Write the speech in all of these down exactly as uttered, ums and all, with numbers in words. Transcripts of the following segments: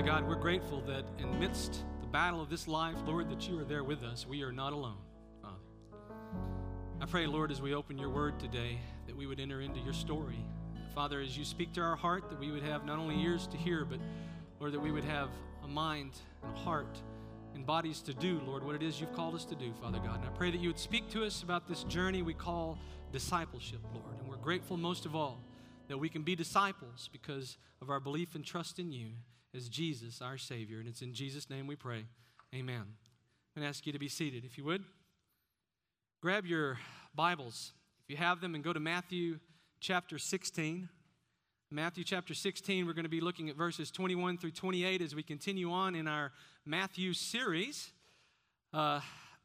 Father God, we're grateful that in the midst of the battle of this life, Lord, that you are there with us. We are not alone, Father. I pray, Lord, as we open your word today, that we would enter into your story. Father, as you speak to our heart, that we would have not only ears to hear, but, Lord, that we would have a mind and a heart and bodies to do, Lord, what it is you've called us to do, Father God. And I pray that you would speak to us about this journey we call discipleship, Lord. And we're grateful most of all that we can be disciples because of our belief and trust in you as Jesus, our Savior. And it's in Jesus' name we pray. Amen. I'm going to ask you to be seated, if you would. Grab your Bibles, if you have them, and go to Matthew chapter sixteen. Matthew chapter sixteen, we're going to be looking at verses twenty-one through twenty-eight as we continue on in our Matthew series. Uh,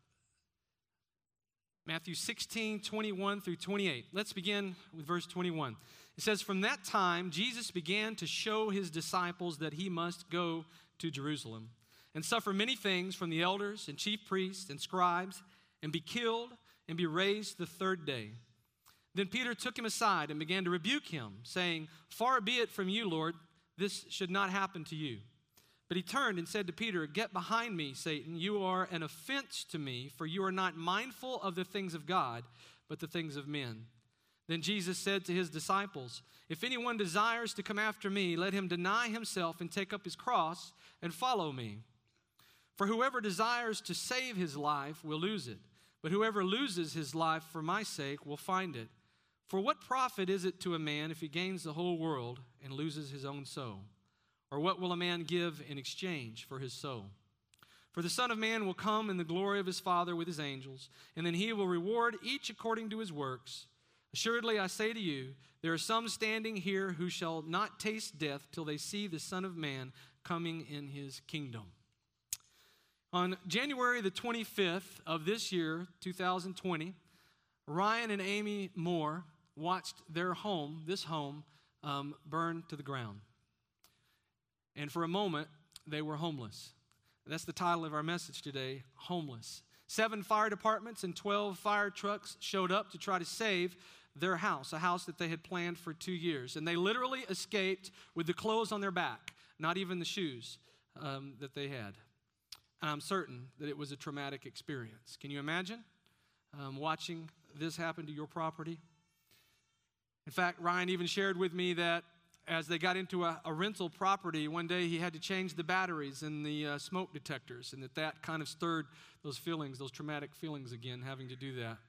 Matthew sixteen, twenty-one through twenty-eight. Let's begin with verse twenty-one. It says, "From that time, Jesus began to show his disciples that he must go to Jerusalem and suffer many things from the elders and chief priests and scribes and be killed and be raised the third day." Then Peter took him aside and began to rebuke him, saying, "Far be it from you, Lord, this should not happen to you." But he turned and said to Peter, "Get behind me, Satan. You are an offense to me, for you are not mindful of the things of God, but the things of men." Then Jesus said to his disciples, "If anyone desires to come after me, let him deny himself and take up his cross and follow me. For whoever desires to save his life will lose it, but whoever loses his life for my sake will find it. For what profit is it to a man if he gains the whole world and loses his own soul? Or what will a man give in exchange for his soul? For the Son of Man will come in the glory of his Father with his angels, and then he will reward each according to his works. Assuredly, I say to you, there are some standing here who shall not taste death till they see the Son of Man coming in his kingdom." On January the twenty-fifth of this year, two thousand twenty, Ryan and Amy Moore watched their home, this home, um, burn to the ground. And for a moment, they were homeless. That's the title of our message today, Homeless. Seven fire departments and twelve fire trucks showed up to try to save their house, a house that they had planned for two years. And they literally escaped with the clothes on their back, not even the shoes um, that they had. And I'm certain that it was a traumatic experience. Can you imagine um, watching this happen to your property? In fact, Ryan even shared with me that as they got into a, a rental property, one day he had to change the batteries in the uh, smoke detectors, and that that kind of stirred those feelings, those traumatic feelings again, having to do that.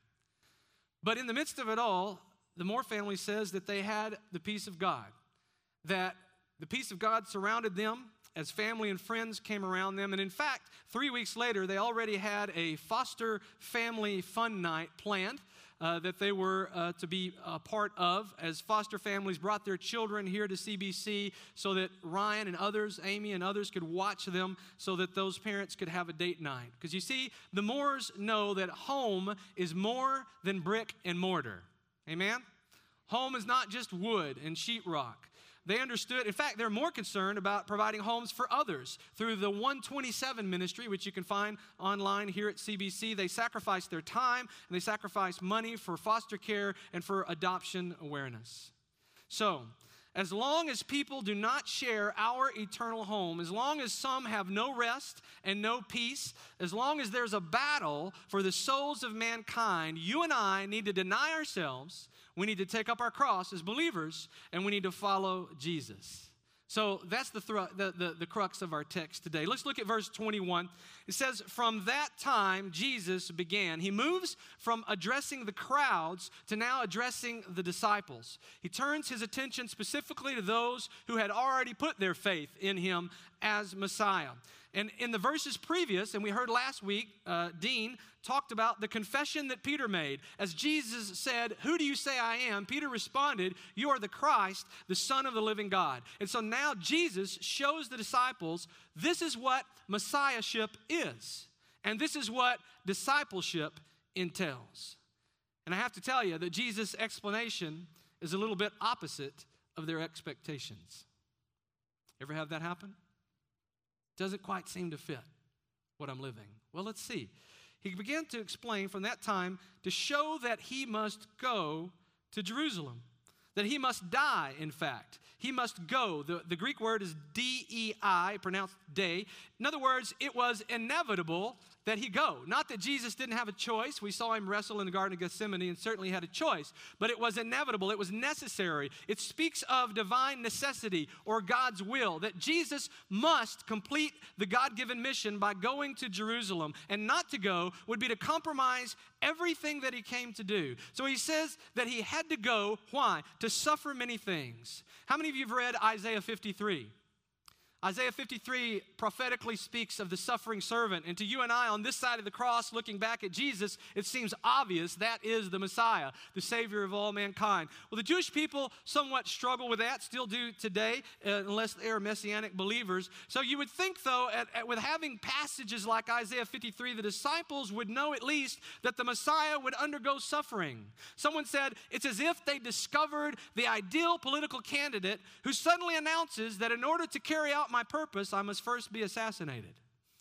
But in the midst of it all, the Moore family says that they had the peace of God, that the peace of God surrounded them as family and friends came around them. And in fact, three weeks later, they already had a foster family fun night planned uh, that they were uh, to be a part of as foster families brought their children here to C B C so that Ryan and others, Amy and others, could watch them so that those parents could have a date night. Because you see, the Moores know that home is more than brick and mortar. Amen? Home is not just wood and sheetrock. They understood, in fact, they're more concerned about providing homes for others. Through the one twenty-seven ministry, which you can find online here at C B C, they sacrifice their time and they sacrifice money for foster care and for adoption awareness. So, as long as people do not share our eternal home, as long as some have no rest and no peace, as long as there's a battle for the souls of mankind, you and I need to deny ourselves. We need to take up our cross as believers, and we need to follow Jesus. So that's the, thru- the, the, the crux of our text today. Let's look at verse twenty-one. It says, "From that time, Jesus began." He moves from addressing the crowds to now addressing the disciples. He turns his attention specifically to those who had already put their faith in him as Messiah. And in the verses previous, and we heard last week, uh, Dean talked about the confession that Peter made. As Jesus said, "Who do you say I am?" Peter responded, "You are the Christ, the Son of the living God." And so now Jesus shows the disciples this is what Messiahship is. And this is what discipleship entails. And I have to tell you that Jesus' explanation is a little bit opposite of their expectations. Ever have that happen? Doesn't quite seem to fit what I'm living. Well, let's see. He began to explain from that time to show that he must go to Jerusalem. that he must die, in fact. He must go. The, the Greek word is D E I, pronounced day. In other words, it was inevitable that he go. Not that Jesus didn't have a choice. We saw him wrestle in the Garden of Gethsemane and certainly had a choice. But it was inevitable. It was necessary. It speaks of divine necessity or God's will, that Jesus must complete the God-given mission by going to Jerusalem. And not to go would be to compromise everything that he came to do. So he says that he had to go. Why? To suffer many things. How many of you have read Isaiah fifty-three? Isaiah fifty-three prophetically speaks of the suffering servant. And to you and I on this side of the cross, looking back at Jesus, it seems obvious that is the Messiah, the Savior of all mankind. Well, the Jewish people somewhat struggle with that, still do today, uh, unless they are Messianic believers. So you would think, though, at, at, with having passages like Isaiah fifty-three, the disciples would know at least that the Messiah would undergo suffering. Someone said it's as if they discovered the ideal political candidate who suddenly announces that in order to carry out my purpose, I must first be assassinated.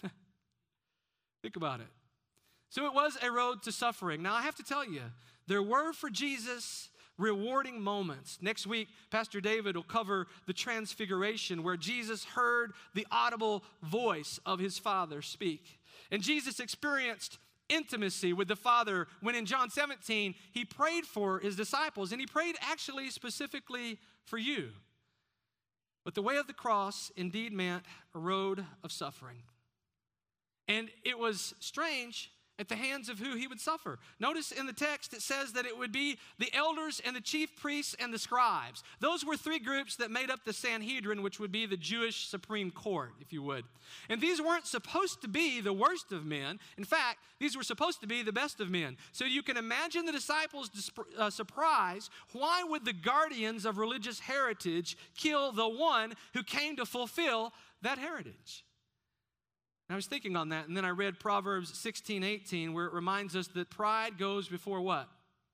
Think about it. So it was a road to suffering. Now, I have to tell you, there were for Jesus rewarding moments. Next week, Pastor David will cover the transfiguration where Jesus heard the audible voice of his Father speak. And Jesus experienced intimacy with the Father when in John seventeen, he prayed for his disciples, and he prayed actually specifically for you. But the way of the cross indeed meant a road of suffering. And it was strange at the hands of who he would suffer. Notice in the text it says that it would be the elders and the chief priests and the scribes. Those were three groups that made up the Sanhedrin, which would be the Jewish Supreme Court, if you would. And these weren't supposed to be the worst of men. In fact, these were supposed to be the best of men. So you can imagine the disciples' uh, surprise. Why would the guardians of religious heritage kill the one who came to fulfill that heritage? And I was thinking on that, and then I read Proverbs sixteen eighteen, where it reminds us that pride goes before what?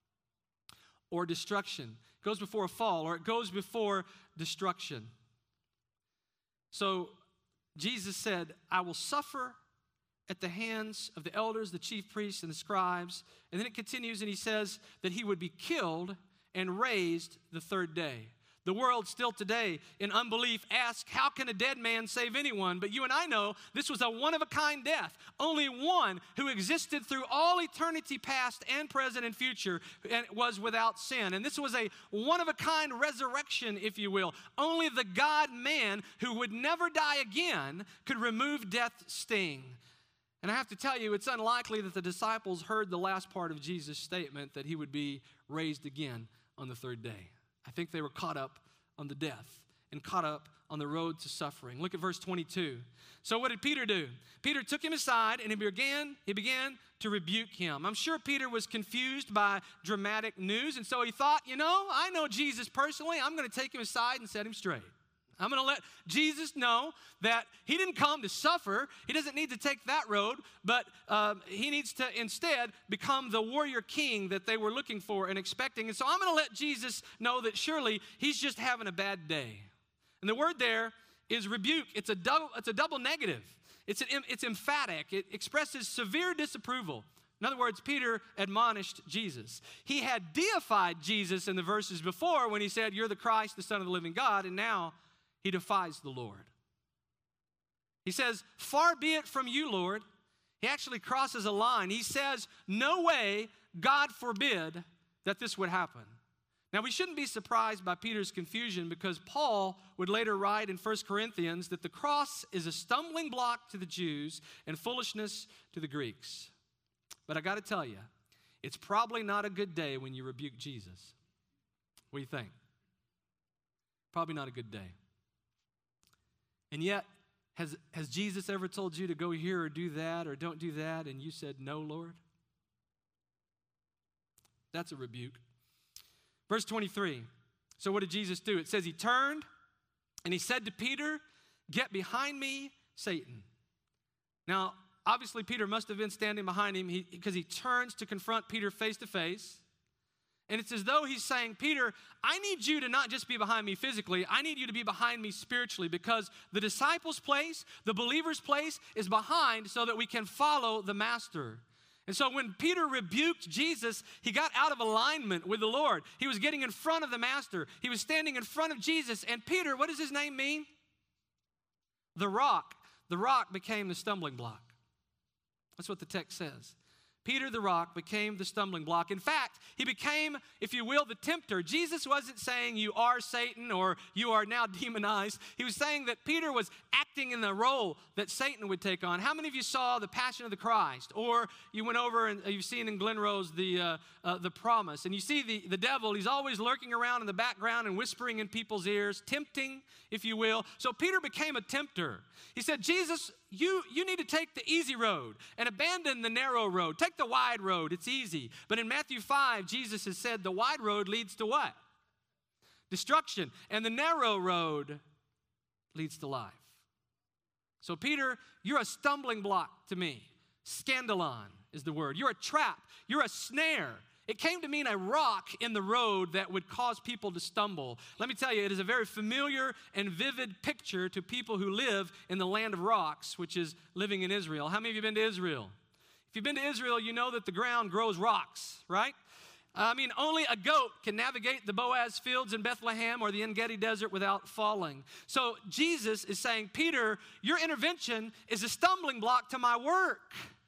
Or destruction. It goes before a fall, or it goes before destruction. So Jesus said, I will suffer at the hands of the elders, the chief priests, and the scribes. And then it continues, and he says that he would be killed and raised the third day. The world still today, in unbelief, asks, how can a dead man save anyone? But you and I know this was a one-of-a-kind death. Only one who existed through all eternity past and present and future and was without sin. And this was a one-of-a-kind resurrection, if you will. Only the God-man who would never die again could remove death's sting. And I have to tell you, it's unlikely that the disciples heard the last part of Jesus' statement that he would be raised again on the third day. I think they were caught up on the death and caught up on the road to suffering. Look at verse twenty-two. So what did Peter do? Peter took him aside and he began, he began to rebuke him. I'm sure Peter was confused by dramatic news, and so he thought, you know, I know Jesus personally. I'm going to take him aside and set him straight. I'm going to let Jesus know that he didn't come to suffer. He doesn't need to take that road, but uh, he needs to instead become the warrior king that they were looking for and expecting. And so I'm going to let Jesus know that surely he's just having a bad day. And the word there is rebuke. It's a double, it's a double negative. It's, an, it's emphatic. It expresses severe disapproval. In other words, Peter admonished Jesus. He had deified Jesus in the verses before when he said, you're the Christ, the Son of the living God, and now he defies the Lord. He says, far be it from you, Lord. He actually crosses a line. He says, no way, God forbid, that this would happen. Now, we shouldn't be surprised by Peter's confusion because Paul would later write in First Corinthians that the cross is a stumbling block to the Jews and foolishness to the Greeks. But I got to tell you, it's probably not a good day when you rebuke Jesus. What do you think? Probably not a good day. And yet, has, has Jesus ever told you to go here or do that or don't do that, and you said, no, Lord? That's a rebuke. Verse twenty-three. So what did Jesus do? It says he turned and he said to Peter, get behind me, Satan. Now, obviously, Peter must have been standing behind him because he, he turns to confront Peter face to face. And it's as though he's saying, Peter, I need you to not just be behind me physically. I need you to be behind me spiritually, because the disciples' place, the believer's place is behind so that we can follow the master. And so when Peter rebuked Jesus, he got out of alignment with the Lord. He was getting in front of the master. He was standing in front of Jesus. And Peter, what does his name mean? The rock. The rock became the stumbling block. That's what the text says. Peter the rock became the stumbling block. In fact, he became, if you will, the tempter. Jesus wasn't saying you are Satan or you are now demonized. He was saying that Peter was acting in the role that Satan would take on. How many of you saw The Passion of the Christ? Or you went over and you've seen in Glen Rose the, uh, uh, the Promise. And you see the, the devil, he's always lurking around in the background and whispering in people's ears, tempting, if you will. So Peter became a tempter. He said, Jesus, you, you need to take the easy road and abandon the narrow road. Take the wide road. It's easy. But in Matthew five, Jesus has said the wide road leads to what? Destruction. And the narrow road leads to life. So Peter, you're a stumbling block to me. Scandalon is the word. You're a trap. You're a snare. It came to mean a rock in the road that would cause people to stumble. Let me tell you, it is a very familiar and vivid picture to people who live in the land of rocks, which is living in Israel. How many of you have been to Israel? If you've been to Israel, you know that the ground grows rocks, right? I mean, only a goat can navigate the Boaz fields in Bethlehem or the En-Gedi desert without falling. So Jesus is saying, Peter, your intervention is a stumbling block to my work.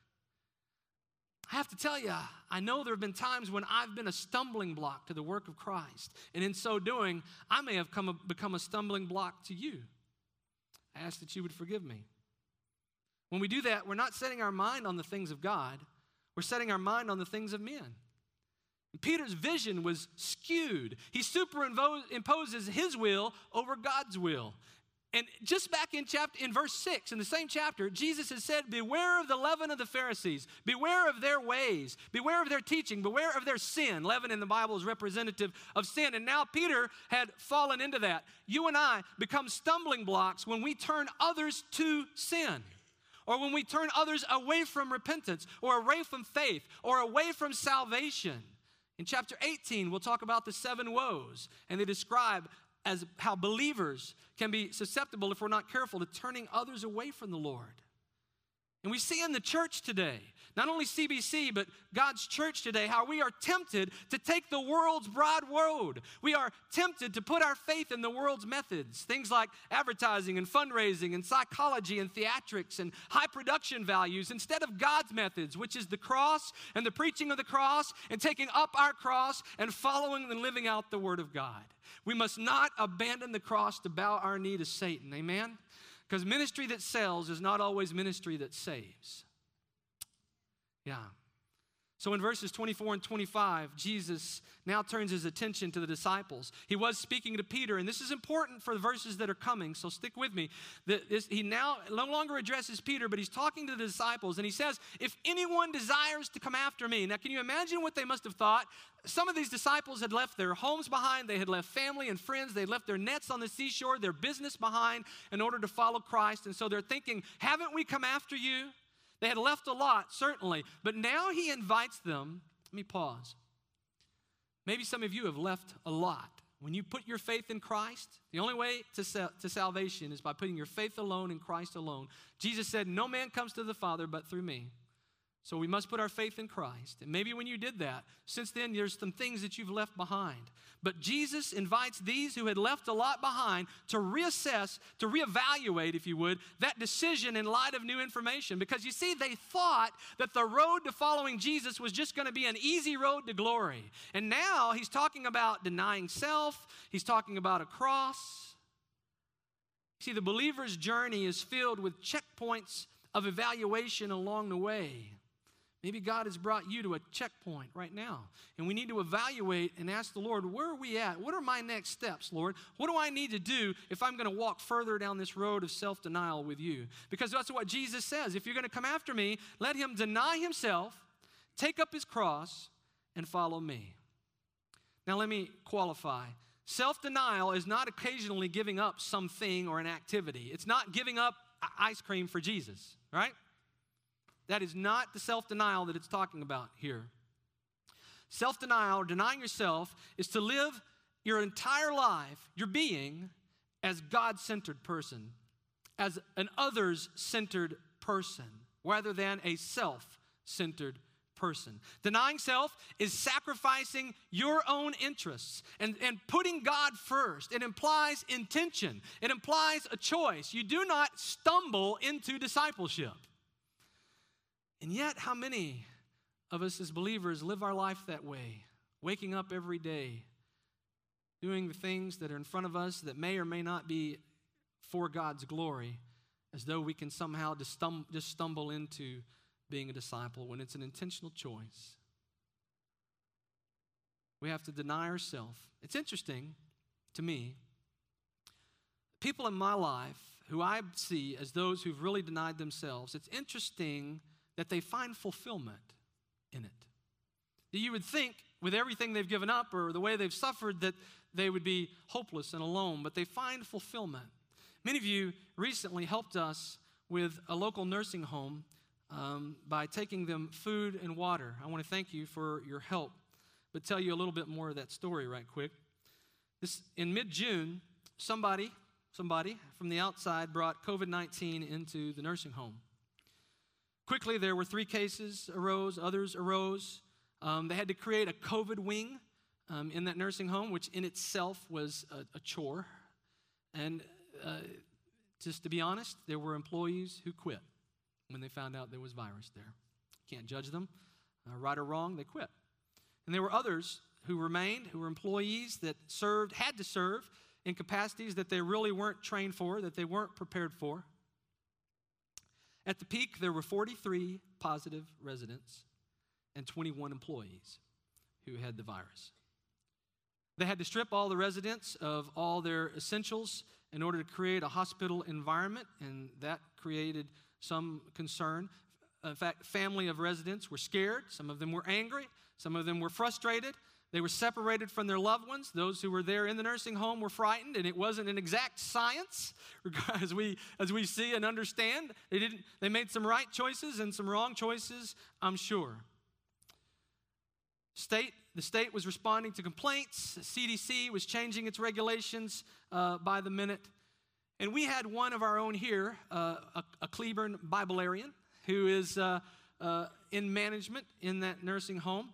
I have to tell you, I know there have been times when I've been a stumbling block to the work of Christ. And in so doing, I may have come a, become a stumbling block to you. I ask that you would forgive me. When we do that, we're not setting our mind on the things of God. We're setting our mind on the things of men. And Peter's vision was skewed. He superimposes his will over God's will. And just back in chapter, in verse six, in the same chapter, Jesus has said, beware of the leaven of the Pharisees. Beware of their ways. Beware of their teaching. Beware of their sin. Leaven in the Bible is representative of sin. And now Peter had fallen into that. You and I become stumbling blocks when we turn others to sin. Or when we turn others away from repentance. Or away from faith. Or away from salvation. In chapter eighteen, we'll talk about the seven woes. And they describe as how believers can be susceptible, if we're not careful, to turning others away from the Lord. And we see in the church today, not only C B C, but God's church today, how we are tempted to take the world's broad road. We are tempted to put our faith in the world's methods, things like advertising and fundraising and psychology and theatrics and high production values, instead of God's methods, which is the cross and the preaching of the cross and taking up our cross and following and living out the word of God. We must not abandon the cross to bow our knee to Satan, amen? Because ministry that sells is not always ministry that saves. Yeah. So in verses twenty-four and twenty-five, Jesus now turns his attention to the disciples. He was speaking to Peter, and this is important for the verses that are coming, so stick with me. This, he now no longer addresses Peter, but he's talking to the disciples, and he says, if anyone desires to come after me. Now, can you imagine what they must have thought? Some of these disciples had left their homes behind. They had left family and friends. They had left their nets on the seashore, their business behind in order to follow Christ. And so they're thinking, haven't we come after you? They had left a lot, certainly. But now he invites them. Let me pause. Maybe some of you have left a lot. When you put your faith in Christ, the only way to, sal- to salvation is by putting your faith alone in Christ alone. Jesus said, no man comes to the Father but through me. So we must put our faith in Christ. And maybe when you did that, since then there's some things that you've left behind. But Jesus invites these who had left a lot behind to reassess, to reevaluate, if you would, that decision in light of new information. Because you see, they thought that the road to following Jesus was just going to be an easy road to glory. And now he's talking about denying self. He's talking about a cross. See, the believer's journey is filled with checkpoints of evaluation along the way. Maybe God has brought you to a checkpoint right now, and we need to evaluate and ask the Lord, where are we at? What are my next steps, Lord? What do I need to do if I'm going to walk further down this road of self-denial with you? Because that's what Jesus says. If you're going to come after me, let him deny himself, take up his cross, and follow me. Now let me qualify. Self-denial is not occasionally giving up something or an activity. It's not giving up ice cream for Jesus, right? That is not the self-denial that it's talking about here. Self-denial, or denying yourself, is to live your entire life, your being, as God-centered person, as an others-centered person, rather than a self-centered person. Denying self is sacrificing your own interests and, and putting God first. It implies intention. It implies a choice. You do not stumble into discipleship. And yet, how many of us as believers live our life that way, waking up every day, doing the things that are in front of us that may or may not be for God's glory, as though we can somehow just stumble, just stumble into being a disciple when it's an intentional choice. We have to deny ourselves. It's interesting to me, people in my life who I see as those who've really denied themselves, it's interesting that they find fulfillment in it. You would think with everything they've given up or the way they've suffered that they would be hopeless and alone, but they find fulfillment. Many of you recently helped us with a local nursing home um, by taking them food and water. I want to thank you for your help, but tell you a little bit more of that story right quick. This, in mid-June, somebody, somebody from the outside brought covid nineteen into the nursing home. Quickly, there were three cases arose, others arose. Um, they had to create a COVID wing um, in that nursing home, which in itself was a, a chore. And uh, just to be honest, there were employees who quit when they found out there was virus there. Can't judge them, uh, right or wrong, they quit. And there were others who remained, who were employees that served, had to serve in capacities that they really weren't trained for, that they weren't prepared for. At the peak, there were forty-three positive residents and twenty-one employees who had the virus. They had to strip all the residents of all their essentials in order to create a hospital environment, and that created some concern. In fact, family of residents were scared. Some of them were angry. Some of them were frustrated. They were separated from their loved ones. Those who were there in the nursing home were frightened, and it wasn't an exact science, as we as we see and understand. They didn't. They made some right choices and some wrong choices, I'm sure. State, the state was responding to complaints. C D C was changing its regulations uh, by the minute. And we had one of our own here, uh, a, a Cleburne Biblearian, who is uh, uh, in management in that nursing home.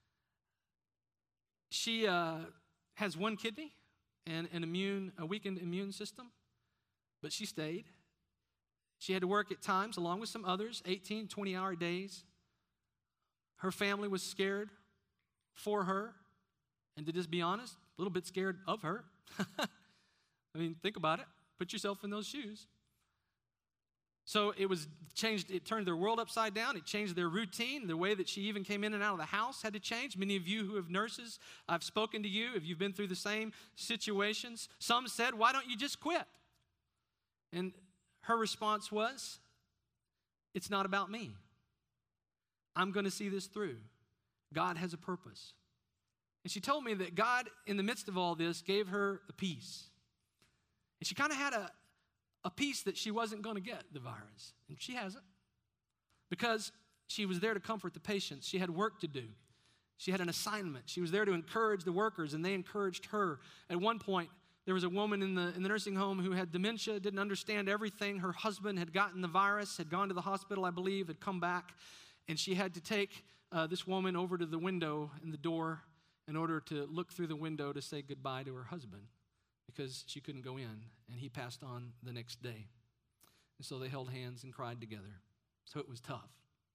She uh, has one kidney and an immune, a weakened immune system, but she stayed. She had to work at times, along with some others, eighteen, twenty-hour days. Her family was scared for her, and to just be honest, a little bit scared of her. I mean, think about it. Put yourself in those shoes. So it was changed, it turned their world upside down. It changed their routine. The way that she even came in and out of the house had to change. Many of you who have nurses, I've spoken to you, if you've been through the same situations. Some said, why don't you just quit? And her response was, it's not about me. I'm going to see this through. God has a purpose. And she told me that God, in the midst of all this, gave her a peace. And she kind of had a, a peace that she wasn't going to get the virus. And she hasn't. Because she was there to comfort the patients. She had work to do. She had an assignment. She was there to encourage the workers, and they encouraged her. At one point, there was a woman in the, in the nursing home who had dementia, didn't understand everything. Her husband had gotten the virus, had gone to the hospital, I believe, had come back. And she had to take uh, this woman over to the window in the door in order to look through the window to say goodbye to her husband, because she couldn't go in, and he passed on the next day. And so they held hands and cried together. So it was tough.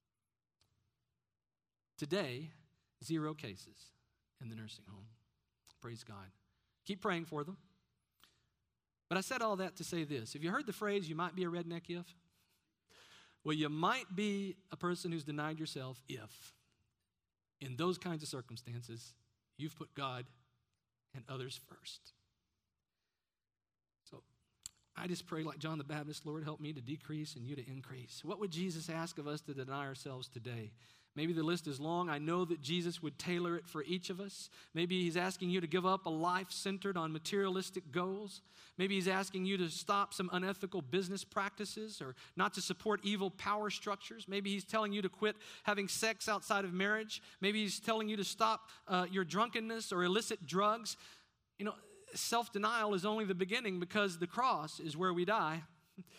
Today, zero cases in the nursing home. Praise God. Keep praying for them. But I said all that to say this. Have you heard the phrase, you might be a redneck if? Well, you might be a person who's denied yourself if, in those kinds of circumstances, you've put God and others first. So I just pray like John the Baptist, Lord, help me to decrease and you to increase. What would Jesus ask of us to deny ourselves today? Maybe the list is long. I know that Jesus would tailor it for each of us. Maybe he's asking you to give up a life centered on materialistic goals. Maybe he's asking you to stop some unethical business practices or not to support evil power structures. Maybe he's telling you to quit having sex outside of marriage. Maybe he's telling you to stop uh, your drunkenness or illicit drugs. You know, self-denial is only the beginning, because the cross is where we die.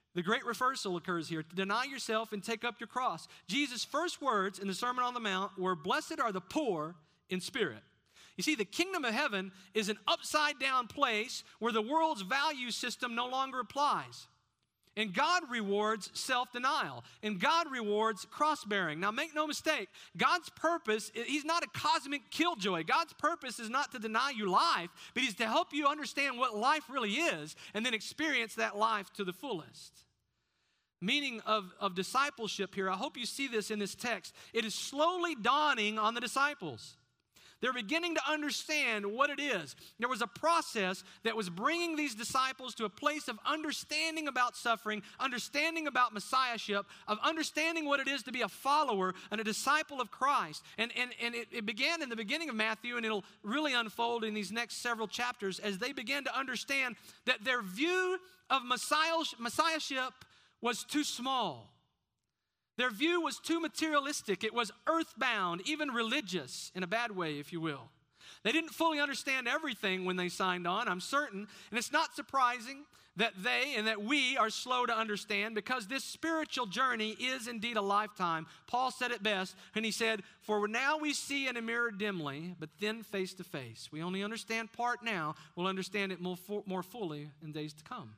The great reversal occurs here. To deny yourself and take up your cross. Jesus' first words in the Sermon on the Mount were, blessed are the poor in spirit. You see, the kingdom of heaven is an upside-down place where the world's value system no longer applies. And God rewards self-denial. And God rewards cross-bearing. Now, make no mistake, God's purpose, he's not a cosmic killjoy. God's purpose is not to deny you life, but he's to help you understand what life really is and then experience that life to the fullest. Meaning of, of discipleship here, I hope you see this in this text. It is slowly dawning on the disciples. They're beginning to understand what it is. There was a process that was bringing these disciples to a place of understanding about suffering, understanding about messiahship, of understanding what it is to be a follower and a disciple of Christ. And, and, and it, it began in the beginning of Matthew, and it'll really unfold in these next several chapters as they began to understand that their view of messiah, messiahship was too small. Their view was too materialistic. It was earthbound, even religious, in a bad way, if you will. They didn't fully understand everything when they signed on, I'm certain. And it's not surprising that they and that we are slow to understand, because this spiritual journey is indeed a lifetime. Paul said it best, and he said, for now we see in a mirror dimly, but then face to face. We only understand part now. We'll understand it more, more fully in days to come.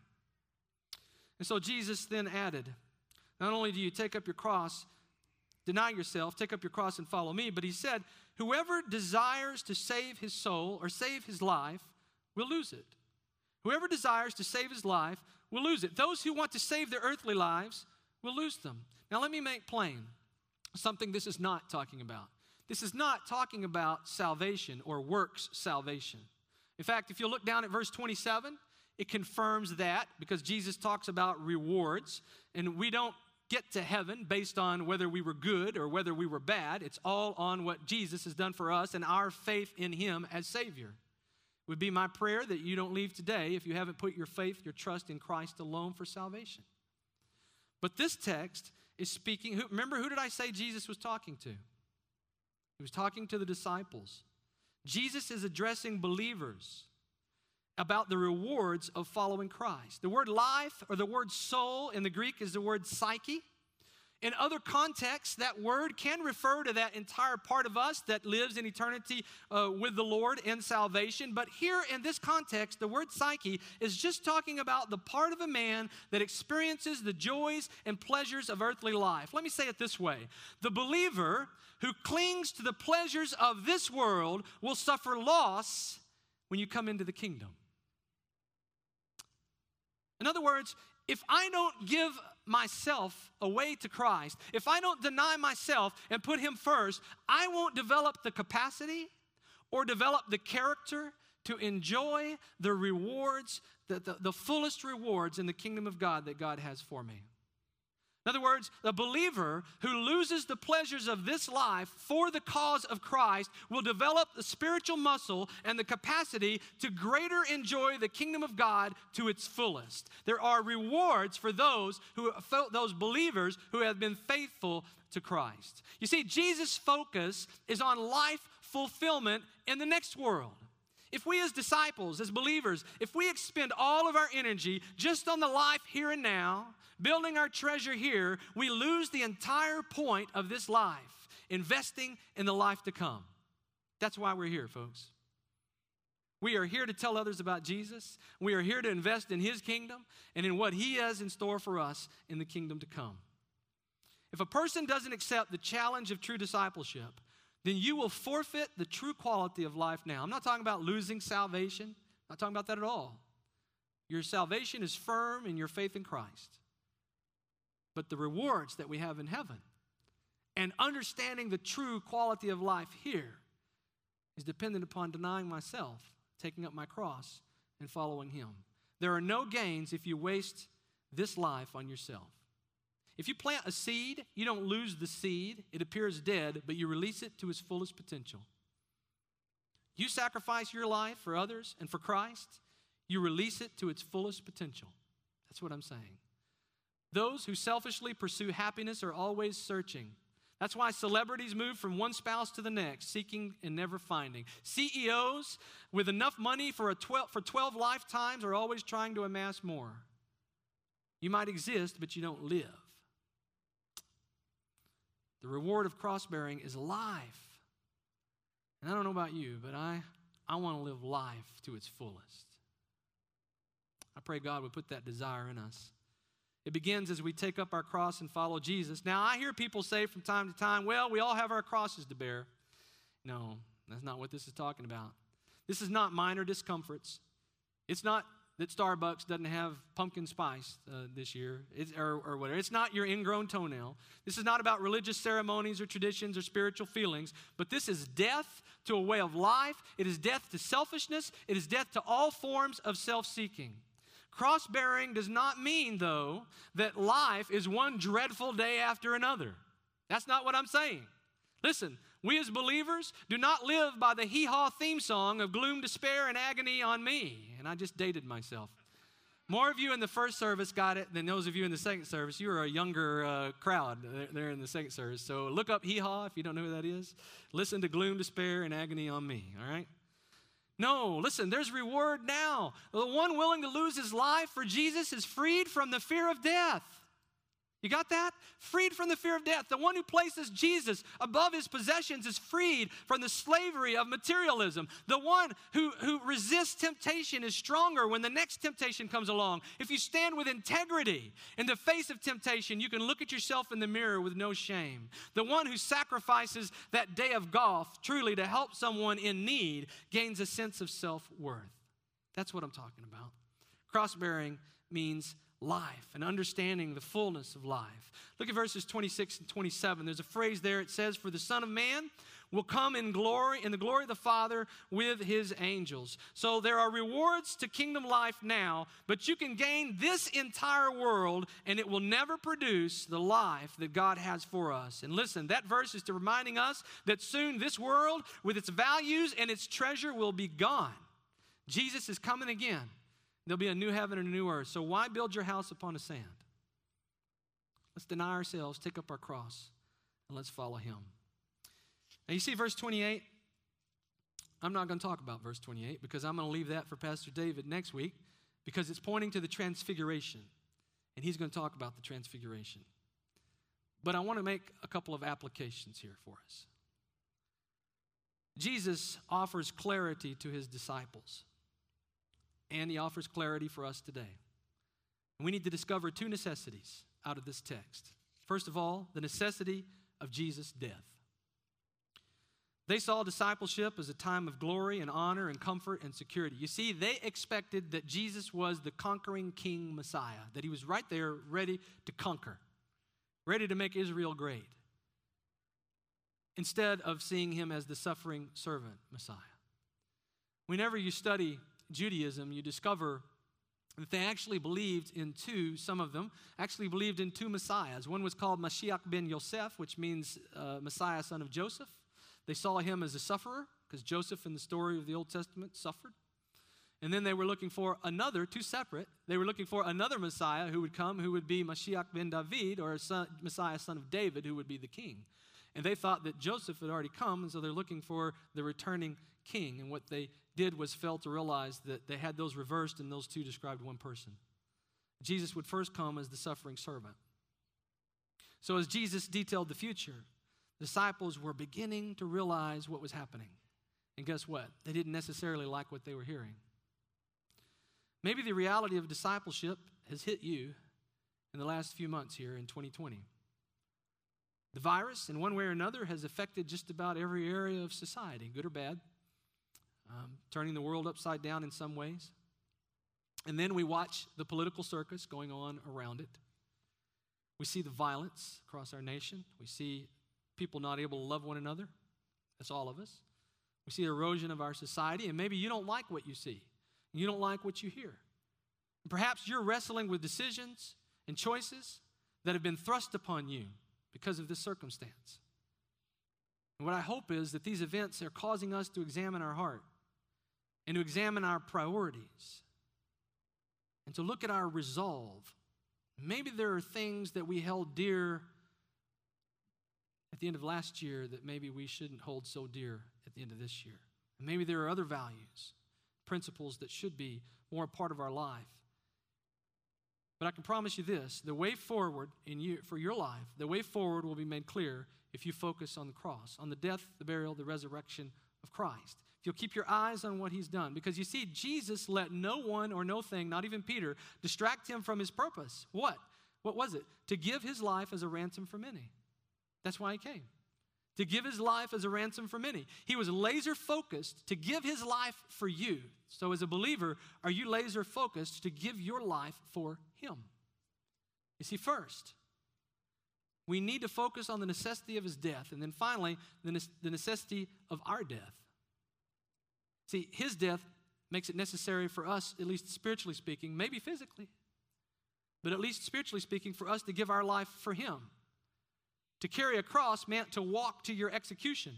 And so Jesus then added, not only do you take up your cross, deny yourself, take up your cross and follow me, but he said, whoever desires to save his soul or save his life will lose it. Whoever desires to save his life will lose it. Those who want to save their earthly lives will lose them. Now let me make plain something this is not talking about. This is not talking about salvation or works salvation. In fact, if you look down at verse twenty-seven, it confirms that, because Jesus talks about rewards, and we don't get to heaven based on whether we were good or whether we were bad. It's all on what Jesus has done for us and our faith in him as Savior. It would be my prayer that you don't leave today if you haven't put your faith, your trust in Christ alone for salvation. But this text is speaking, who, remember, who did I say Jesus was talking to? He was talking to the disciples. Jesus is addressing believers about the rewards of following Christ. The word life or the word soul in the Greek is the word psyche. In other contexts, that word can refer to that entire part of us that lives in eternity uh, with the Lord in salvation. But here in this context, the word psyche is just talking about the part of a man that experiences the joys and pleasures of earthly life. Let me say it this way. The believer who clings to the pleasures of this world will suffer loss when you come into the kingdom. In other words, if I don't give myself away to Christ, if I don't deny myself and put him first, I won't develop the capacity or develop the character to enjoy the rewards, the, the, the fullest rewards in the kingdom of God that God has for me. In other words, the believer who loses the pleasures of this life for the cause of Christ will develop the spiritual muscle and the capacity to greater enjoy the kingdom of God to its fullest. There are rewards for those who those believers who have been faithful to Christ. You see, Jesus' focus is on life fulfillment in the next world. If we as disciples, as believers, if we expend all of our energy just on the life here and now, building our treasure here, we lose the entire point of this life, investing in the life to come. That's why we're here, folks. We are here to tell others about Jesus. We are here to invest in his kingdom and in what he has in store for us in the kingdom to come. If a person doesn't accept the challenge of true discipleship, then you will forfeit the true quality of life now. I'm not talking about losing salvation. I'm not talking about that at all. Your salvation is firm in your faith in Christ. But the rewards that we have in heaven and understanding the true quality of life here is dependent upon denying myself, taking up my cross, and following him. There are no gains if you waste this life on yourself. If you plant a seed, you don't lose the seed. It appears dead, but you release it to its fullest potential. You sacrifice your life for others and for Christ, you release it to its fullest potential. That's what I'm saying. Those who selfishly pursue happiness are always searching. That's why celebrities move from one spouse to the next, seeking and never finding. C E Os with enough money for, a twelve, for twelve lifetimes are always trying to amass more. You might exist, but you don't live. The reward of cross-bearing is life. And I don't know about you, but I, I want to live life to its fullest. I pray God would put that desire in us. It begins as we take up our cross and follow Jesus. Now, I hear people say from time to time, well, we all have our crosses to bear. No, that's not what this is talking about. This is not minor discomforts. It's not that Starbucks doesn't have pumpkin spice uh, this year it's, or, or whatever. It's not your ingrown toenail. This is not about religious ceremonies or traditions or spiritual feelings, but this is death to a way of life. It is death to selfishness. It is death to all forms of self-seeking. Cross-bearing does not mean, though, that life is one dreadful day after another. That's not what I'm saying. Listen, we as believers do not live by the hee-haw theme song of gloom, despair, and agony on me. And I just dated myself. More of you in the first service got it than those of you in the second service. You are a younger uh, crowd there in the second service. So look up hee-haw if you don't know who that is. Listen to gloom, despair, and agony on me, all right? No, listen, there's reward now. The one willing to lose his life for Jesus is freed from the fear of death. You got that? Freed from the fear of death. The one who places Jesus above his possessions is freed from the slavery of materialism. The one who, who resists temptation is stronger when the next temptation comes along. If you stand with integrity in the face of temptation, you can look at yourself in the mirror with no shame. The one who sacrifices that day of golf truly to help someone in need gains a sense of self-worth. That's what I'm talking about. Cross-bearing means life and understanding the fullness of life. Look at verses twenty-six and twenty-seven. There's a phrase there. It says, for the Son of Man will come in glory, in the glory of the Father with his angels. So there are rewards to kingdom life now, but you can gain this entire world and it will never produce the life that God has for us. And listen, that verse is to reminding us that soon this world with its values and its treasure will be gone. Jesus is coming again. There'll be a new heaven and a new earth. So why build your house upon the sand? Let's deny ourselves, take up our cross, and let's follow him. Now you see verse twenty-eight? I'm not going to talk about verse twenty-eight because I'm going to leave that for Pastor David next week because it's pointing to the transfiguration. And he's going to talk about the transfiguration. But I want to make a couple of applications here for us. Jesus offers clarity to his disciples. And he offers clarity for us today. And we need to discover two necessities out of this text. First of all, the necessity of Jesus' death. They saw discipleship as a time of glory and honor and comfort and security. You see, they expected that Jesus was the conquering King Messiah, that he was right there ready to conquer, ready to make Israel great, instead of seeing him as the suffering servant Messiah. Whenever you study Judaism, you discover that they actually believed in two, some of them actually believed in two messiahs. One was called Mashiach ben Yosef, which means uh, Messiah, son of Joseph. They saw him as a sufferer, because Joseph in the story of the Old Testament suffered. And then they were looking for another, two separate, they were looking for another Messiah who would come, who would be Mashiach ben David, or a son, Messiah, son of David, who would be the king. And they thought that Joseph had already come, and so they're looking for the returning king. And what they did was fail to realize that they had those reversed, and those two described one person. Jesus would first come as the suffering servant. So as Jesus detailed the future, disciples were beginning to realize what was happening. And guess what? They didn't necessarily like what they were hearing. Maybe the reality of discipleship has hit you in the last few months here in twenty twenty. The virus, in one way or another, has affected just about every area of society, good or bad, um, turning the world upside down in some ways. And then we watch the political circus going on around it. We see the violence across our nation. We see people not able to love one another. That's all of us. We see erosion of our society, and maybe you don't like what you see. You don't like what you hear. And perhaps you're wrestling with decisions and choices that have been thrust upon you because of this circumstance. And what I hope is that these events are causing us to examine our heart and to examine our priorities and to look at our resolve. Maybe there are things that we held dear at the end of last year that maybe we shouldn't hold so dear at the end of this year. And maybe there are other values, principles that should be more a part of our life. But I can promise you this, the way forward in you, for your life, the way forward will be made clear if you focus on the cross, on the death, the burial, the resurrection of Christ. If you'll keep your eyes on what he's done. Because you see, Jesus let no one or no thing, not even Peter, distract him from his purpose. What? What was it? To give his life as a ransom for many. That's why he came. To give his life as a ransom for many. He was laser focused to give his life for you. So as a believer, are you laser focused to give your life for him? You see, first, we need to focus on the necessity of his death. And then finally, the, ne- the necessity of our death. See, his death makes it necessary for us, at least spiritually speaking, maybe physically, but at least spiritually speaking, for us to give our life for him. To carry a cross meant to walk to your execution.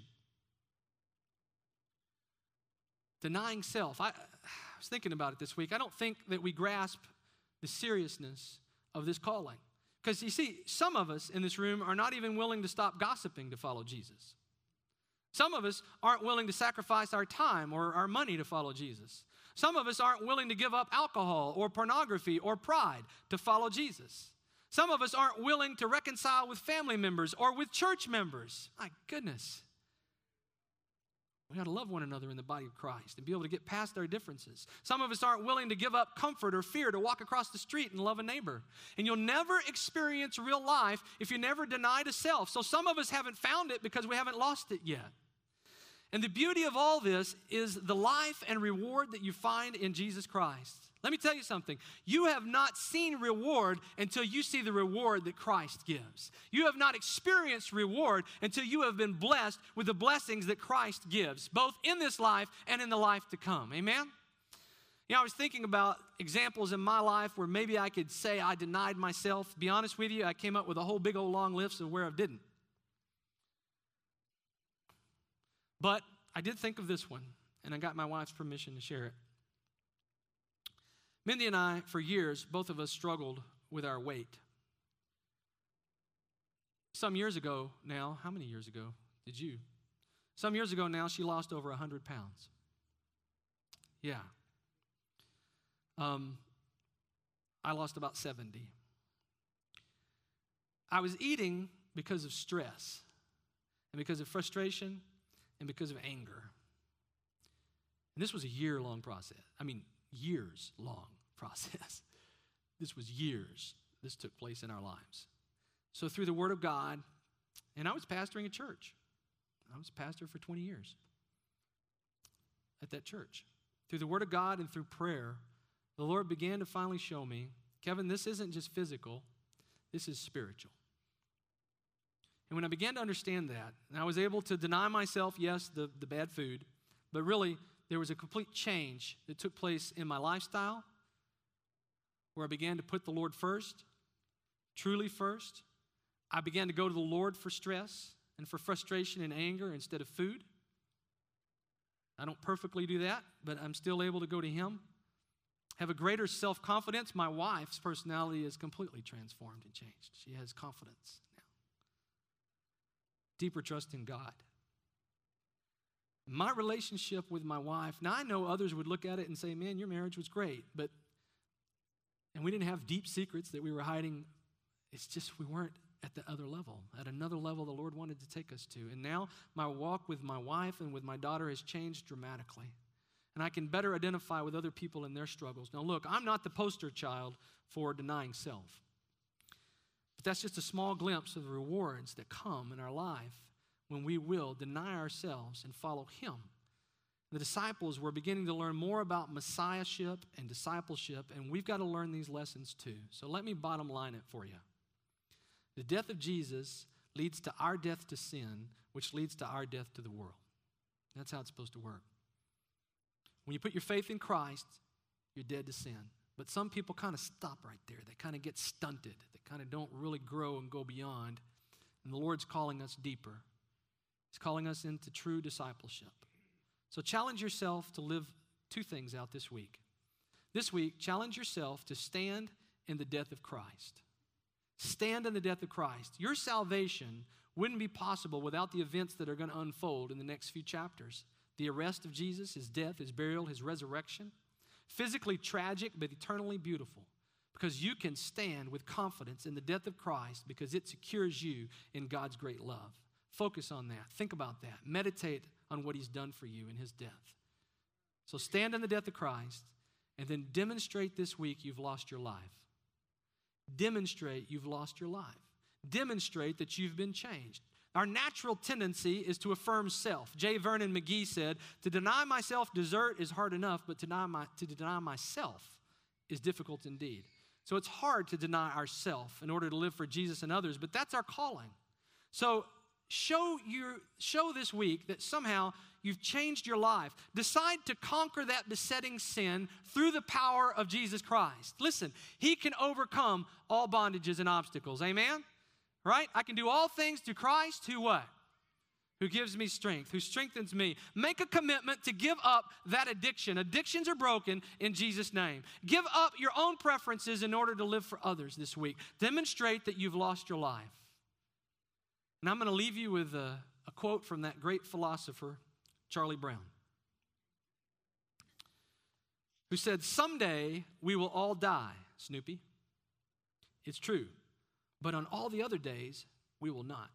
Denying self. I, I was thinking about it this week. I don't think that we grasp the seriousness of this calling. Because you see, some of us in this room are not even willing to stop gossiping to follow Jesus. Some of us aren't willing to sacrifice our time or our money to follow Jesus. Some of us aren't willing to give up alcohol or pornography or pride to follow Jesus. Some of us aren't willing to reconcile with family members or with church members. My goodness. We got to love one another in the body of Christ and be able to get past our differences. Some of us aren't willing to give up comfort or fear to walk across the street and love a neighbor. And you'll never experience real life if you never deny to self. So some of us haven't found it because we haven't lost it yet. And the beauty of all this is the life and reward that you find in Jesus Christ. Let me tell you something. You have not seen reward until you see the reward that Christ gives. You have not experienced reward until you have been blessed with the blessings that Christ gives, both in this life and in the life to come. Amen? You know, I was thinking about examples in my life where maybe I could say I denied myself. To be honest with you, I came up with a whole big old long list of where I didn't. But I did think of this one, and I got my wife's permission to share it. Mindy and I, for years, both of us struggled with our weight. Some years ago now, how many years ago did you? Some years ago now, she lost over one hundred pounds. Yeah. Um, I lost about seventy. I was eating because of stress and because of frustration and because of anger. And this was a year-long process. I mean, years-long process. This was years. This took place in our lives. So through the Word of God, and I was pastoring a church. I was pastor for twenty years at that church. Through the Word of God and through prayer, the Lord began to finally show me, Kevin, this isn't just physical, this is spiritual. And when I began to understand that, and I was able to deny myself, yes, the, the bad food, but really there was a complete change that took place in my lifestyle where I began to put the Lord first, truly first. I began to go to the Lord for stress and for frustration and anger instead of food. I don't perfectly do that, but I'm still able to go to Him. Have a greater self-confidence. My wife's personality is completely transformed and changed. She has confidence now. Deeper trust in God. My relationship with my wife, now I know others would look at it and say, man, your marriage was great, but, and we didn't have deep secrets that we were hiding. It's just we weren't at the other level, at another level the Lord wanted to take us to. And now my walk with my wife and with my daughter has changed dramatically. And I can better identify with other people in their struggles. Now look, I'm not the poster child for denying self. But that's just a small glimpse of the rewards that come in our life when we will deny ourselves and follow Him. The disciples were beginning to learn more about messiahship and discipleship, and we've got to learn these lessons too. So let me bottom line it for you. The death of Jesus leads to our death to sin, which leads to our death to the world. That's how it's supposed to work. When you put your faith in Christ, you're dead to sin. But some people kind of stop right there. They kind of get stunted. They kind of don't really grow and go beyond. And the Lord's calling us deeper. He's calling us into true discipleship. So challenge yourself to live two things out this week. This week, challenge yourself to stand in the death of Christ. Stand in the death of Christ. Your salvation wouldn't be possible without the events that are going to unfold in the next few chapters. The arrest of Jesus, His death, His burial, His resurrection. Physically tragic, but eternally beautiful. because you can stand with confidence in the death of Christ because it secures you in God's great love. Focus on that. Think about that. Meditate on what he's done for you in his death. So stand in the death of Christ and then demonstrate this week you've lost your life. Demonstrate you've lost your life. Demonstrate that you've been changed. Our natural tendency is to affirm self. J. Vernon McGee said, to deny myself dessert is hard enough, but to deny, my, to deny myself is difficult indeed. So it's hard to deny ourselves in order to live for Jesus and others, but that's our calling. So show your, show this week that somehow you've changed your life. Decide to conquer that besetting sin through the power of Jesus Christ. Listen, he can overcome all bondages and obstacles. Amen? Right? I can do all things through Christ who what? Who gives me strength, who strengthens me. Make a commitment to give up that addiction. Addictions are broken in Jesus' name. Give up your own preferences in order to live for others this week. Demonstrate that you've lost your life. And I'm going to leave you with a, a quote from that great philosopher, Charlie Brown, who said, someday we will all die, Snoopy. It's true. But on all the other days, we will not.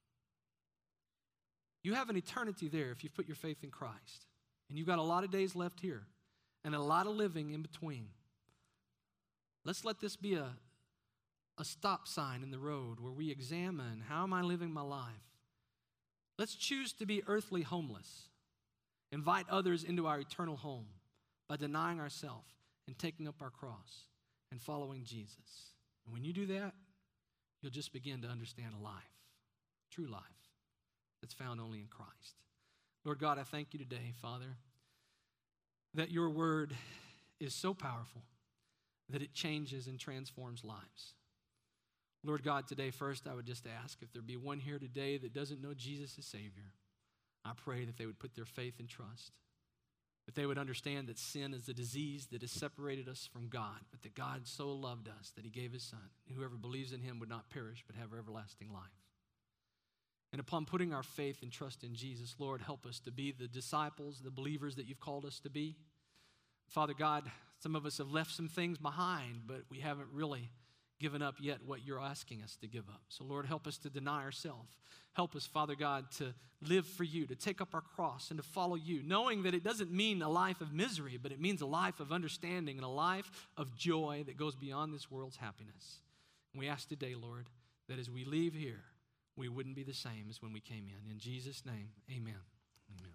You have an eternity there if you've put your faith in Christ. And you've got a lot of days left here and a lot of living in between. Let's let this be a, a stop sign in the road where we examine, how am I living my life? Let's choose to be earthly homeless. Invite others into our eternal home by denying ourselves and taking up our cross and following Jesus. And when you do that, you'll just begin to understand a life, true life, that's found only in Christ. Lord God, I thank you today, Father, that your word is so powerful that it changes and transforms lives. Lord God, today first I would just ask if there be one here today that doesn't know Jesus as Savior, I pray that they would put their faith and trust, that they would understand that sin is a disease that has separated us from God, but that God so loved us that he gave his Son, and whoever believes in him would not perish but have everlasting life. And upon putting our faith and trust in Jesus, Lord, help us to be the disciples, the believers that you've called us to be. Father God, some of us have left some things behind, but we haven't really given up yet what you're asking us to give up. So Lord, help us to deny ourselves. Help us, Father God, to live for you, to take up our cross and to follow you, knowing that it doesn't mean a life of misery, but it means a life of understanding and a life of joy that goes beyond this world's happiness. And we ask today, Lord, that as we leave here, we wouldn't be the same as when we came in. In Jesus' name, amen.